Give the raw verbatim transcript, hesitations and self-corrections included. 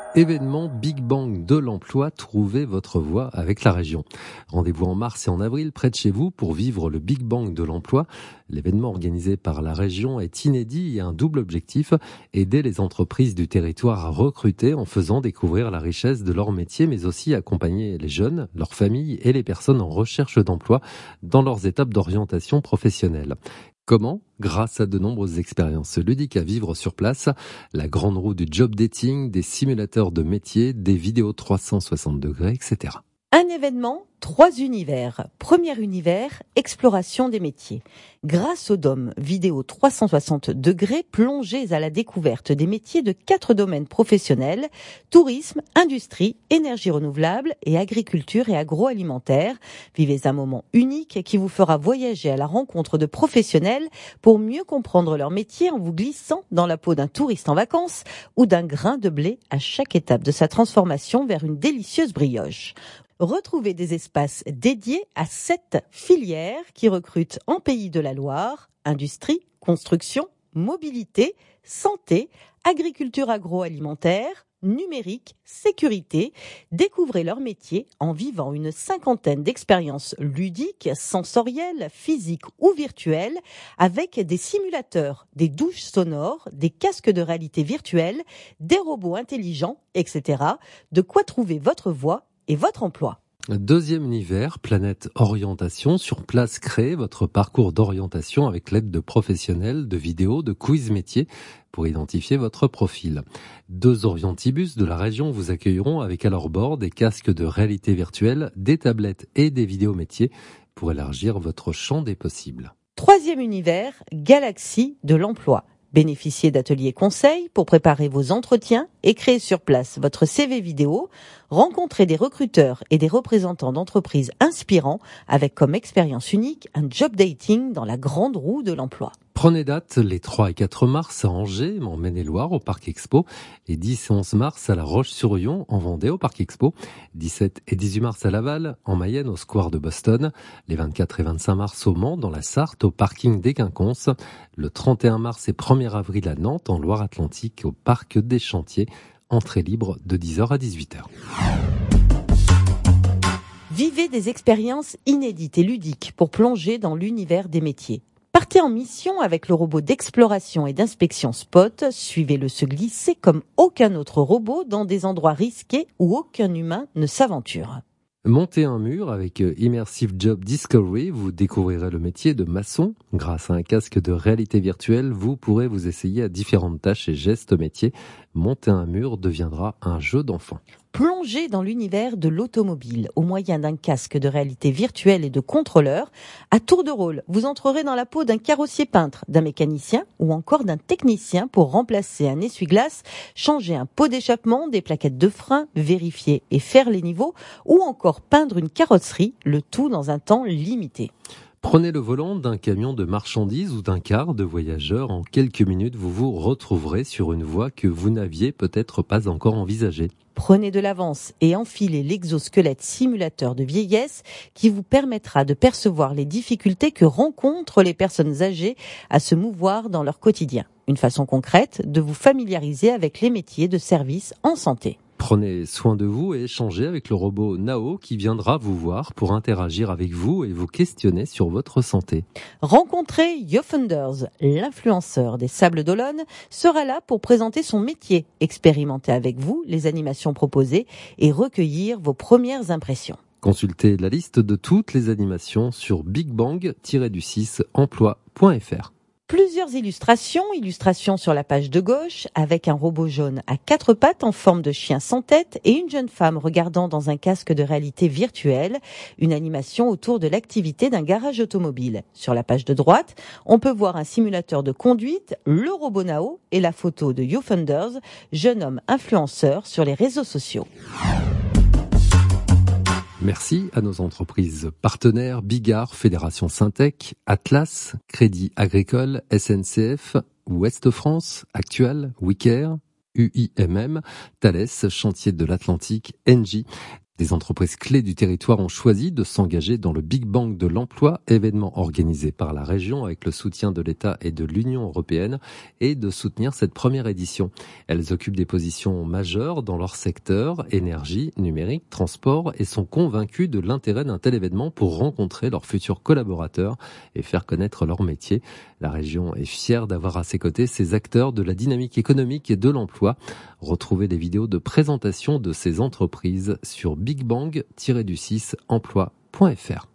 Événement Big Bang de l'emploi, trouvez votre voie avec la région. Rendez-vous en mars et en avril près de chez vous pour vivre le Big Bang de l'emploi. L'événement organisé par la région est inédit et a un double objectif, aider les entreprises du territoire à recruter en faisant découvrir la richesse de leur métier, mais aussi accompagner les jeunes, leurs familles et les personnes en recherche d'emploi dans leurs étapes d'orientation professionnelle. Comment ? Grâce à de nombreuses expériences ludiques à vivre sur place, la grande roue du job dating, des simulateurs de métiers, des vidéos trois cent soixante degrés, et cetera. Un événement, trois univers. Premier univers, exploration des métiers. Grâce au D O M vidéo trois cent soixante degrés, plongez à la découverte des métiers de quatre domaines professionnels, tourisme, industrie, énergie renouvelable et agriculture et agroalimentaire. Vivez un moment unique qui vous fera voyager à la rencontre de professionnels pour mieux comprendre leur métier en vous glissant dans la peau d'un touriste en vacances ou d'un grain de blé à chaque étape de sa transformation vers une délicieuse brioche. Retrouvez des espaces dédiés à sept filières qui recrutent en Pays de la Loire, industrie, construction, mobilité, santé, agriculture agroalimentaire, numérique, sécurité. Découvrez leur métier en vivant une cinquantaine d'expériences ludiques, sensorielles, physiques ou virtuelles avec des simulateurs, des douches sonores, des casques de réalité virtuelle, des robots intelligents, et cetera. De quoi trouver votre voie et votre emploi. Deuxième univers, planète orientation. Sur place, créez votre parcours d'orientation avec l'aide de professionnels, de vidéos, de quiz métiers pour identifier votre profil. Deux orientibus de la région vous accueilleront avec à leur bord des casques de réalité virtuelle, des tablettes et des vidéos métiers pour élargir votre champ des possibles. Troisième univers, galaxie de l'emploi. Bénéficiez d'ateliers conseils pour préparer vos entretiens et créer sur place votre C V vidéo. Rencontrez des recruteurs et des représentants d'entreprises inspirants avec comme expérience unique un job dating dans la grande roue de l'emploi. Prenez date les trois et quatre mars à Angers, en Maine-et-Loire, au Parc Expo, et dix et onze mars à La Roche-sur-Yon, en Vendée, au Parc Expo, dix-sept et dix-huit mars à Laval, en Mayenne, au Square de Boston, les vingt-quatre et vingt-cinq mars au Mans, dans la Sarthe, au parking des Quinconces, le trente et un mars et premier avril à Nantes, en Loire-Atlantique, au Parc des Chantiers, entrée libre de dix heures à dix-huit heures. Vivez des expériences inédites et ludiques pour plonger dans l'univers des métiers. Partez en mission avec le robot d'exploration et d'inspection Spot. Suivez-le se glisser comme aucun autre robot dans des endroits risqués où aucun humain ne s'aventure. Montez un mur avec Immersive Job Discovery, vous découvrirez le métier de maçon. Grâce à un casque de réalité virtuelle, vous pourrez vous essayer à différentes tâches et gestes métiers. Monter un mur deviendra un jeu d'enfant. Plongez dans l'univers de l'automobile au moyen d'un casque de réalité virtuelle et de contrôleur. À tour de rôle, vous entrerez dans la peau d'un carrossier peintre, d'un mécanicien ou encore d'un technicien pour remplacer un essuie-glace, changer un pot d'échappement, des plaquettes de frein, vérifier et faire les niveaux ou encore peindre une carrosserie, le tout dans un temps limité. Prenez le volant d'un camion de marchandises ou d'un car de voyageurs. En quelques minutes, vous vous retrouverez sur une voie que vous n'aviez peut-être pas encore envisagée. Prenez de l'avance et enfilez l'exosquelette simulateur de vieillesse qui vous permettra de percevoir les difficultés que rencontrent les personnes âgées à se mouvoir dans leur quotidien. Une façon concrète de vous familiariser avec les métiers de service en santé. Prenez soin de vous et échangez avec le robot Nao qui viendra vous voir pour interagir avec vous et vous questionner sur votre santé. Rencontrez Yofunders, l'influenceur des Sables d'Olonne, sera là pour présenter son métier, expérimenter avec vous les animations proposées et recueillir vos premières impressions. Consultez la liste de toutes les animations sur bigbang du six emploi point f r. Plusieurs illustrations, illustrations sur la page de gauche, avec un robot jaune à quatre pattes en forme de chien sans tête et une jeune femme regardant dans un casque de réalité virtuelle, une animation autour de l'activité d'un garage automobile. Sur la page de droite, on peut voir un simulateur de conduite, le robot Nao et la photo de Yofunders, jeune homme influenceur sur les réseaux sociaux. Merci à nos entreprises partenaires Bigard, Fédération Syntec, Atlas, Crédit Agricole, S N C F, Ouest France, Actual, Wicaire, U I M M, Thales, Chantier de l'Atlantique, Engie. Des entreprises clés du territoire ont choisi de s'engager dans le Big Bang de l'emploi, événement organisé par la région avec le soutien de l'État et de l'Union européenne, et de soutenir cette première édition. Elles occupent des positions majeures dans leur secteur, énergie, numérique, transport, et sont convaincues de l'intérêt d'un tel événement pour rencontrer leurs futurs collaborateurs et faire connaître leur métier. La région est fière d'avoir à ses côtés ces acteurs de la dynamique économique et de l'emploi. Retrouvez des vidéos de présentation de ces entreprises sur bigbang tiret du six emploi point fr.